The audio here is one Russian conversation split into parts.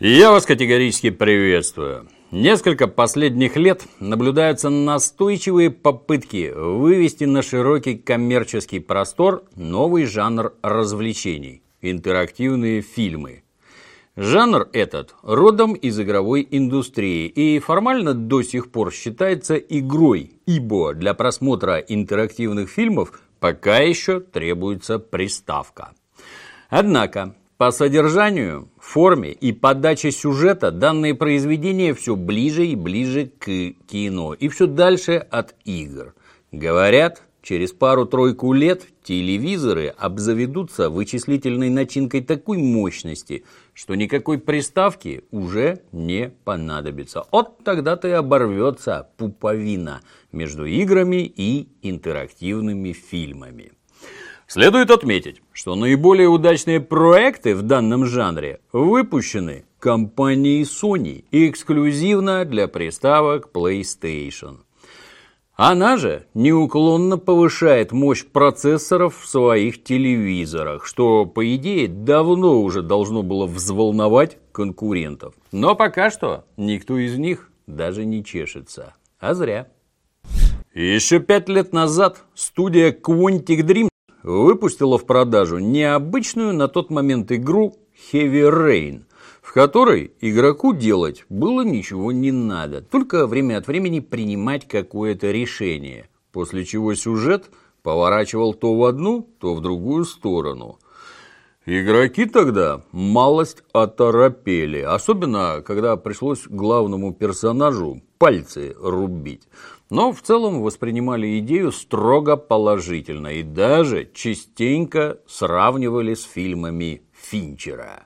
Я вас категорически приветствую. Несколько последних лет наблюдаются настойчивые попытки вывести на широкий коммерческий простор новый жанр развлечений – интерактивные фильмы. Жанр этот родом из игровой индустрии и формально до сих пор считается игрой, ибо для просмотра интерактивных фильмов пока еще требуется приставка. Однако по содержанию, форме и подаче сюжета данные произведения все ближе и ближе к кино и все дальше от игр. Говорят, через пару-тройку лет телевизоры обзаведутся вычислительной начинкой такой мощности, что никакой приставки уже не понадобится. Вот тогда-то и оборвется пуповина между играми и интерактивными фильмами. Следует отметить, что наиболее удачные проекты в данном жанре выпущены компанией Sony эксклюзивно для приставок PlayStation. Она же неуклонно повышает мощь процессоров в своих телевизорах, что, по идее, давно уже должно было взволновать конкурентов. Но пока что никто из них даже не чешется. А зря. Еще 5 лет назад студия Quantic Dream выпустила в продажу необычную на тот момент игру Heavy Rain, в которой игроку делать было ничего не надо, только время от времени принимать какое-то решение, после чего сюжет поворачивал то в одну, то в другую сторону. Игроки тогда малость оторопели, особенно когда пришлось главному персонажу пальцы рубить. Но в целом воспринимали идею строго положительно и даже частенько сравнивали с фильмами Финчера.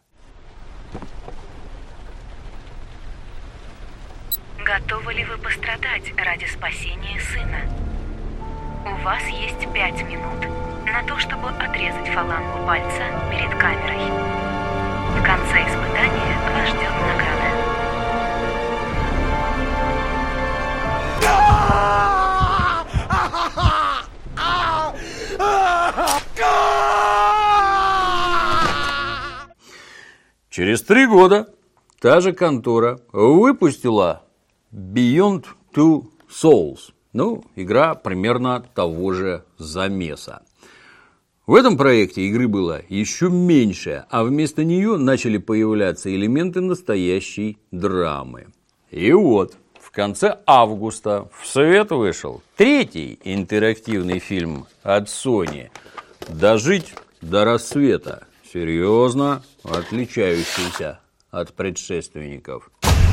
Готовы ли вы пострадать ради спасения сына? У вас есть 5 минут на то, чтобы отрезать фалангу пальца перед камерой. В конце испытания вас ждет награда. Через 3 года та же контора выпустила Beyond Two Souls. Игра примерно того же замеса. В этом проекте игры было еще меньше, а вместо нее начали появляться элементы настоящей драмы. И вот, в конце августа в свет вышел 3-й интерактивный фильм от Sony «Дожить до рассвета», серьезно отличающийся от предшественников.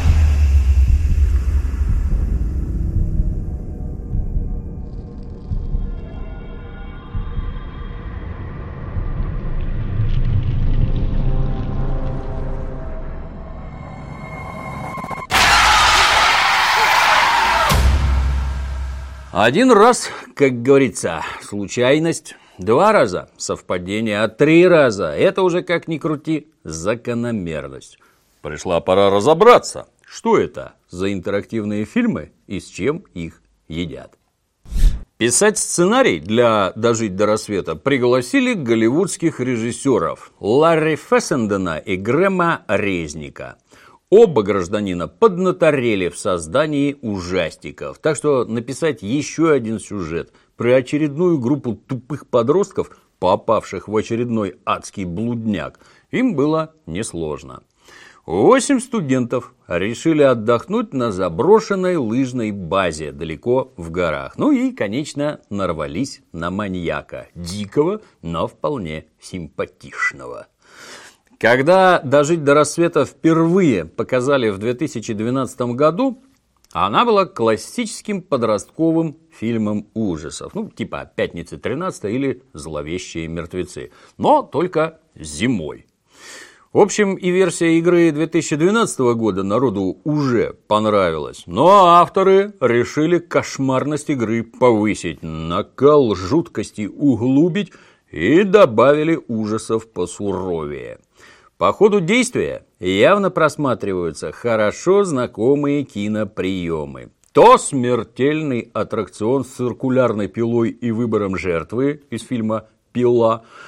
Один раз, как говорится, случайность, 2 раза совпадение, а 3 раза – это уже, как ни крути, закономерность. Пришла пора разобраться, что это за интерактивные фильмы и с чем их едят. Писать сценарий для «Дожить до рассвета» пригласили голливудских режиссеров Ларри Фессендена и Грэма Резника. Оба гражданина поднаторели в создании ужастиков, так что написать еще один сюжет про очередную группу тупых подростков, попавших в очередной адский блудняк, им было несложно. 8 студентов решили отдохнуть на заброшенной лыжной базе далеко в горах. И, конечно, нарвались на маньяка, дикого, но вполне симпатичного. Когда «Дожить до рассвета» впервые показали в 2012 году, она была классическим подростковым фильмом ужасов. Типа «Пятница 13» или «Зловещие мертвецы». Но только зимой. В общем, и версия игры 2012 года народу уже понравилась. Но авторы решили кошмарность игры повысить, накал жуткости углубить и добавили ужасов посуровее. По ходу действия явно просматриваются хорошо знакомые киноприемы. То смертельный аттракцион с циркулярной пилой и выбором жертвы из фильма «Пила»,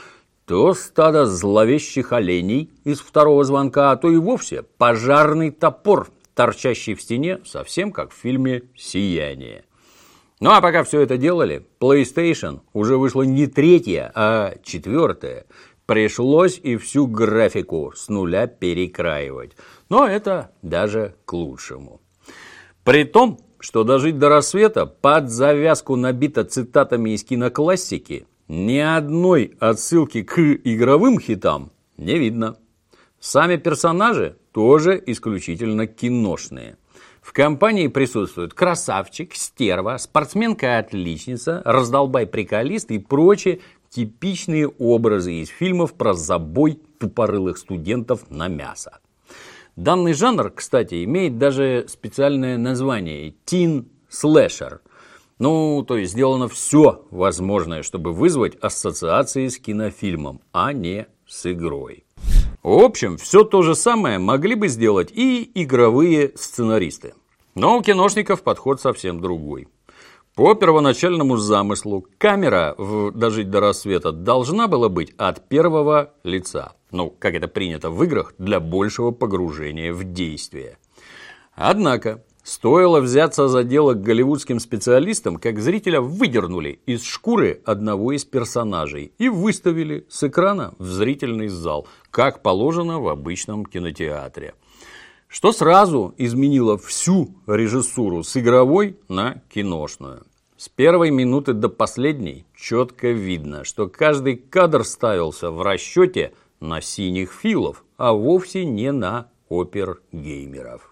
то стадо зловещих оленей из второго звонка, а то и вовсе пожарный топор, торчащий в стене, совсем как в фильме «Сияние». Ну а пока все это делали, PlayStation уже вышла не 3-я, а 4-я. Пришлось и всю графику с нуля перекраивать. Но это даже к лучшему. При том, что «Дожить до рассвета» под завязку набито цитатами из киноклассики, ни одной отсылки к игровым хитам не видно. Сами персонажи тоже исключительно киношные. В компании присутствуют красавчик, стерва, спортсменка-отличница, раздолбай-приколист и прочие типичные образы из фильмов про забой тупорылых студентов на мясо. Данный жанр, кстати, имеет даже специальное название – Teen Slasher. Ну, то есть сделано все возможное, чтобы вызвать ассоциации с кинофильмом, а не с игрой. В общем, все то же самое могли бы сделать и игровые сценаристы. Но у киношников подход совсем другой. По первоначальному замыслу камера в «Дожить до рассвета» должна была быть от первого лица. Ну, как это принято в играх, для большего погружения в действие. Однако, стоило взяться за дело к голливудским специалистам, как зрителя выдернули из шкуры одного из персонажей и выставили с экрана в зрительный зал, как положено в обычном кинотеатре. Что сразу изменило всю режиссуру с игровой на киношную. С первой минуты до последней четко видно, что каждый кадр ставился в расчете на синих филов, а вовсе не на опергеймеров.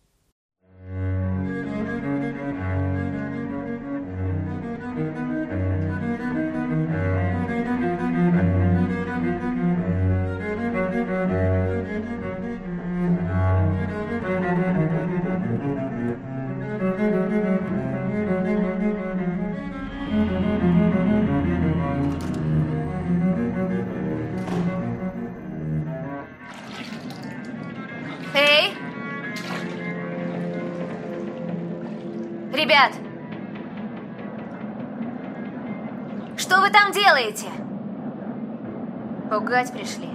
Эй! Ребят! Что вы там делаете? Пугать пришли.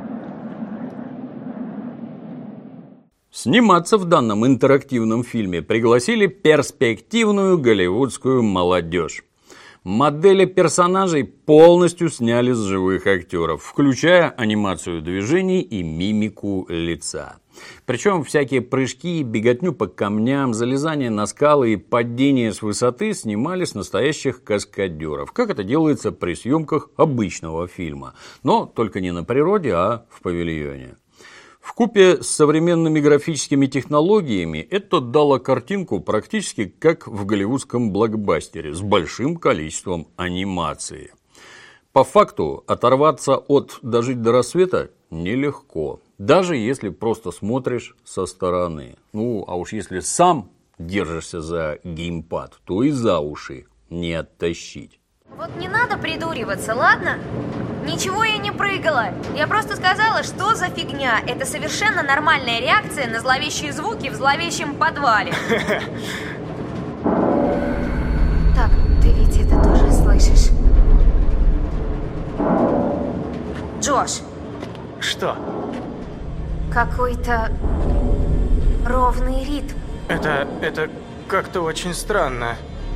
Сниматься в данном интерактивном фильме пригласили перспективную голливудскую молодежь. Модели персонажей полностью сняли с живых актеров, включая анимацию движений и мимику лица. Причем всякие прыжки, беготню по камням, залезание на скалы и падение с высоты снимали с настоящих каскадеров, как это делается при съемках обычного фильма, но только не на природе, а в павильоне. Вкупе с современными графическими технологиями это дало картинку практически как в голливудском блокбастере с большим количеством анимации. По факту оторваться от «Дожить до рассвета» нелегко, даже если просто смотришь со стороны. Ну, а уж если сам держишься за геймпад, то и за уши не оттащить. Вот не надо придуриваться, ладно? Ничего я не прыгала. Я просто сказала, что за фигня. Это совершенно нормальная реакция на зловещие звуки в зловещем подвале. Так, ты ведь это тоже слышишь? Джош. Что? Какой-то ровный ритм. Это как-то очень странно.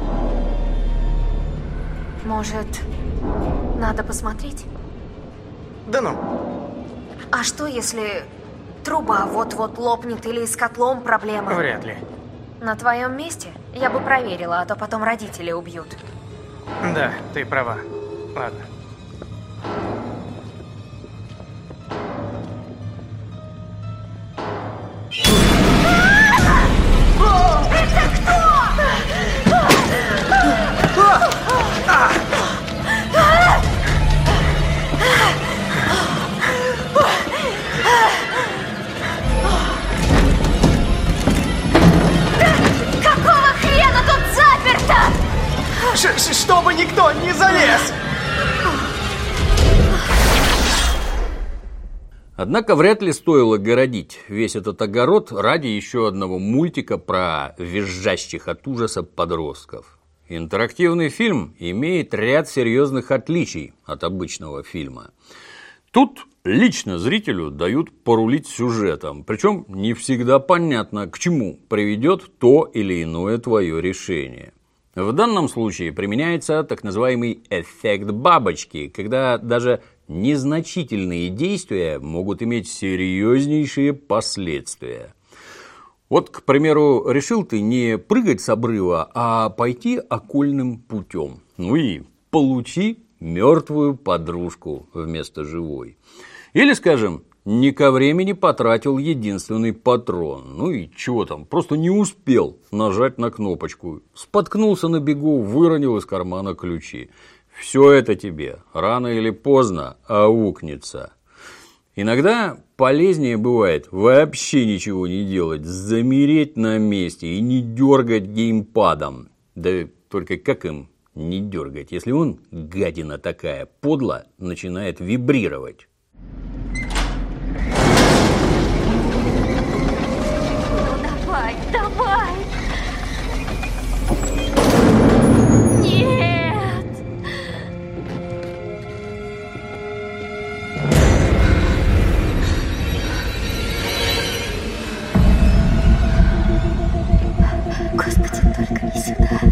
Может, надо посмотреть? Да ну. А что, если труба вот-вот лопнет или с котлом проблема? Вряд ли. На твоем месте я бы проверила, а то потом родители убьют. Да, ты права. Ладно. Чтобы никто не залез! Однако вряд ли стоило городить весь этот огород ради еще одного мультика про визжащих от ужаса подростков. интерактивный фильм имеет ряд серьезных отличий от обычного фильма. Тут лично зрителю дают порулить сюжетом, причем не всегда понятно, к чему приведет то или иное твое решение. В данном случае применяется так называемый эффект бабочки, когда даже незначительные действия могут иметь серьезнейшие последствия. Вот, к примеру, решил ты не прыгать с обрыва, а пойти окольным путем. Ну и получи мертвую подружку вместо живой. Или, скажем, не ко времени потратил единственный патрон. Ну и чего там, просто не успел нажать на кнопочку. Споткнулся на бегу, выронил из кармана ключи. Все это тебе рано или поздно аукнется. Иногда полезнее бывает вообще ничего не делать, замереть на месте и не дергать геймпадом. Да только как им не дергать, если он, гадина такая, подло начинает вибрировать? Давай, давай! Нет! Господи, только не сюда.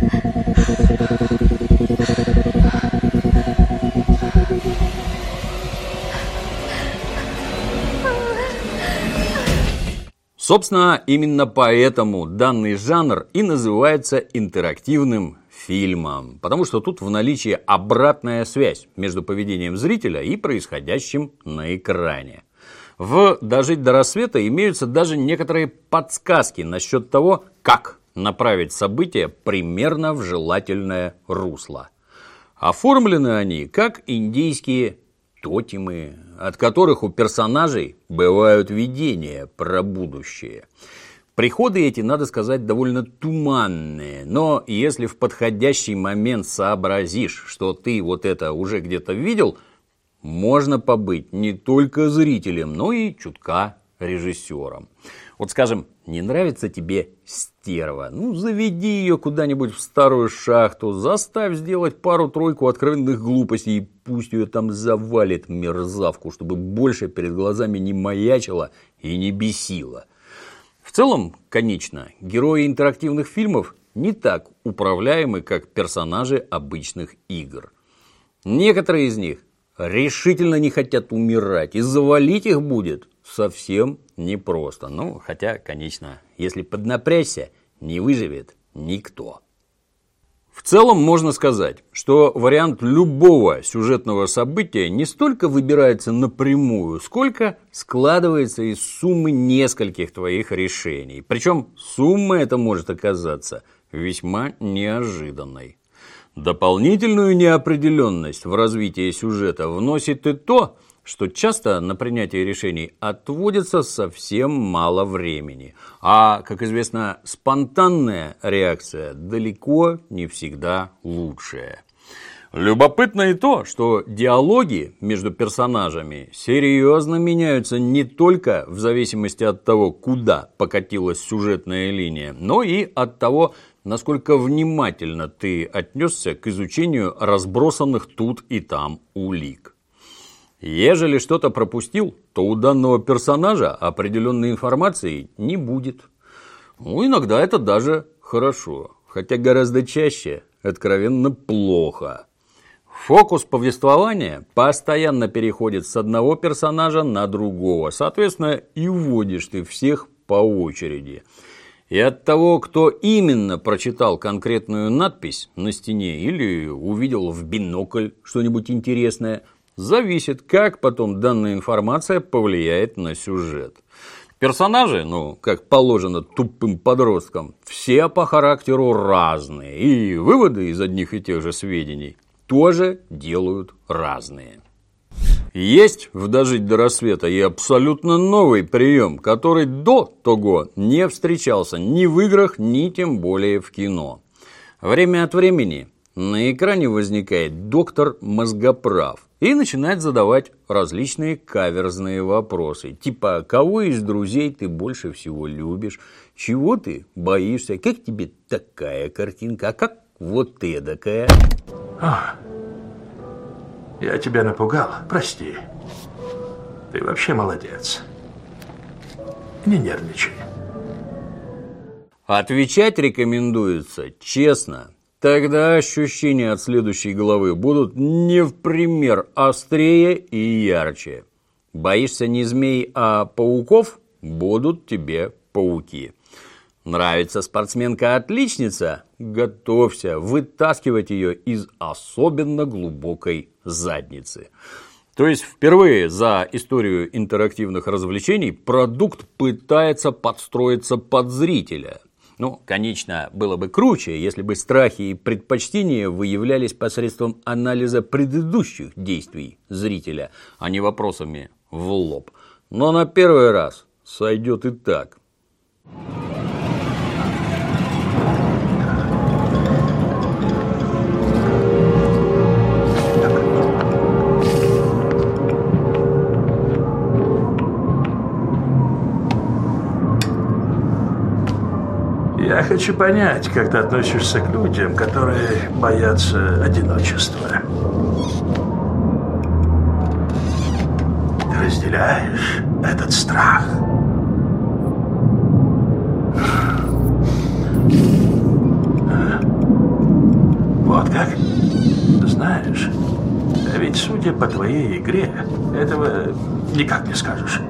Собственно, именно поэтому данный жанр и называется интерактивным фильмом, потому что тут в наличии обратная связь между поведением зрителя и происходящим на экране. В «Дожить до рассвета» имеются даже некоторые подсказки насчет того, как направить события примерно в желательное русло. Оформлены они как индийские тотемы, от которых у персонажей бывают видения про будущее. Приходы эти, надо сказать, довольно туманные, но если в подходящий момент сообразишь, что ты вот это уже где-то видел, можно побыть не только зрителем, но и чутка режиссером. Вот, скажем, не нравится тебе стерва, ну, заведи ее куда-нибудь в старую шахту, заставь сделать пару-тройку откровенных глупостей, и пусть ее там завалит мерзавку, чтобы больше перед глазами не маячила и не бесила. В целом, конечно, герои интерактивных фильмов не так управляемы, как персонажи обычных игр. Некоторые из них решительно не хотят умирать, и завалить их будет совсем непросто. Ну, хотя, конечно, если поднапрячься, не выживет никто. В целом можно сказать, что вариант любого сюжетного события не столько выбирается напрямую, сколько складывается из суммы нескольких твоих решений. Причем сумма эта может оказаться весьма неожиданной. Дополнительную неопределенность в развитии сюжета вносит и то, что часто на принятие решений отводится совсем мало времени. А, как известно, спонтанная реакция далеко не всегда лучшая. Любопытно и то, что диалоги между персонажами серьезно меняются не только в зависимости от того, куда покатилась сюжетная линия, но и от того, насколько внимательно ты отнесся к изучению разбросанных тут и там улик. Ежели что-то пропустил, то у данного персонажа определенной информации не будет. Ну, иногда это даже хорошо, хотя гораздо чаще откровенно плохо. Фокус повествования постоянно переходит с одного персонажа на другого, соответственно, и вводишь ты всех по очереди. И от того, кто именно прочитал конкретную надпись на стене или увидел в бинокль что-нибудь интересное, зависит, как потом данная информация повлияет на сюжет. Персонажи, как положено тупым подросткам, все по характеру разные, и выводы из одних и тех же сведений тоже делают разные. Есть в «Дожить до рассвета» и абсолютно новый прием, который до того не встречался ни в играх, ни тем более в кино. Время от времени на экране возникает доктор Мозгоправ и начинает задавать различные каверзные вопросы, типа «Кого из друзей ты больше всего любишь?», «Чего ты боишься?», «Как тебе такая картинка?», «А как вот эдакая. Я тебя напугал, прости. Ты вообще молодец. Не нервничай. Отвечать рекомендуется честно. Тогда ощущения от следующей главы будут не в пример острее и ярче. Боишься не змей, а пауков? Будут тебе пауки. Нравится спортсменка-отличница? Готовься вытаскивать ее из особенно глубокой задницы. То есть впервые за историю интерактивных развлечений продукт пытается подстроиться под зрителя. Ну, конечно, было бы круче, если бы страхи и предпочтения выявлялись посредством анализа предыдущих действий зрителя, а не вопросами в лоб. Но на первый раз сойдет и так. Я хочу понять, как ты относишься к людям, которые боятся одиночества. Ты разделяешь этот страх? Вот как? Знаешь, ведь судя по твоей игре, этого никак не скажешь.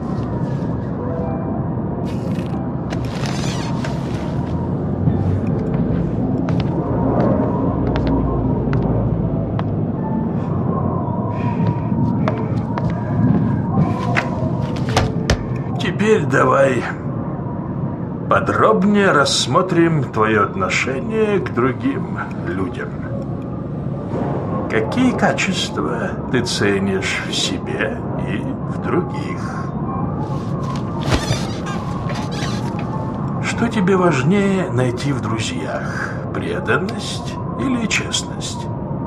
Теперь давай подробнее рассмотрим твое отношение к другим людям. Какие качества ты ценишь в себе и в других? Что тебе важнее найти в друзьях? Преданность или честность?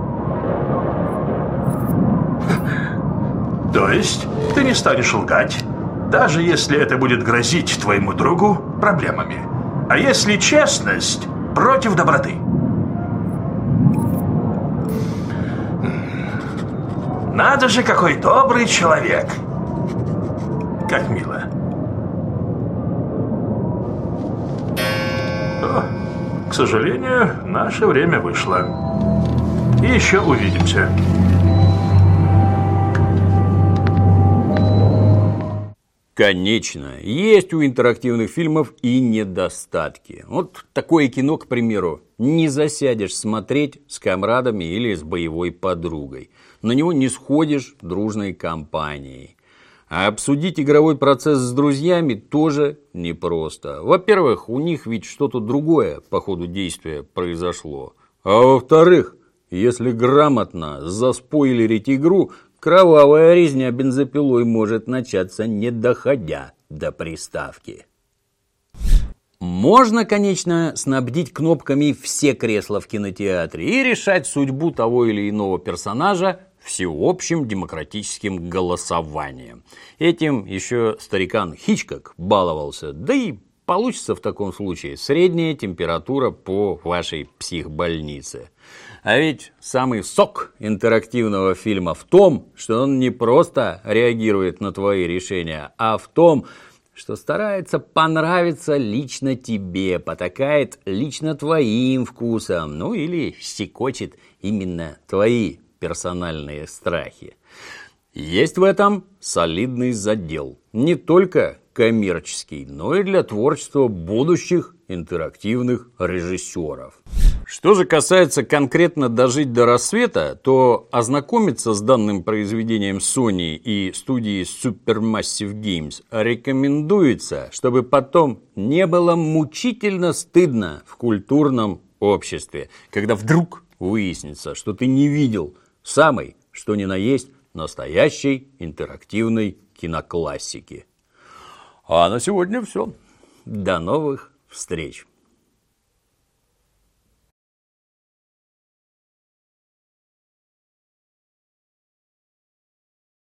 То есть ты не станешь лгать, даже если это будет грозить твоему другу проблемами. А если честность против доброты? Надо же, какой добрый человек. Как мило. О, к сожалению, наше время вышло. И еще увидимся. Конечно, есть у интерактивных фильмов и недостатки. Вот такое кино, к примеру, не засядешь смотреть с комрадами или с боевой подругой. На него не сходишь дружной компанией. А обсудить игровой процесс с друзьями тоже непросто. Во-первых, у них ведь что-то другое по ходу действия произошло. А во-вторых, если грамотно заспойлерить игру, кровавая резня бензопилой может начаться, не доходя до приставки. Можно, конечно, снабдить кнопками все кресла в кинотеатре и решать судьбу того или иного персонажа всеобщим демократическим голосованием. Этим еще старикан Хичкок баловался, да и получится в таком случае средняя температура по вашей психбольнице. А ведь самый сок интерактивного фильма в том, что он не просто реагирует на твои решения, а в том, что старается понравиться лично тебе, потакает лично твоим вкусам, ну или щекочет именно твои персональные страхи. Есть в этом солидный задел, не только коммерческий, но и для творчества будущих интерактивных режиссеров. Что же касается конкретно «Дожить до рассвета», то ознакомиться с данным произведением Sony и студии Supermassive Games рекомендуется, чтобы потом не было мучительно стыдно в культурном обществе, когда вдруг выяснится, что ты не видел самой, что ни на есть, настоящей интерактивной киноклассики. А на сегодня все. До новых встреч.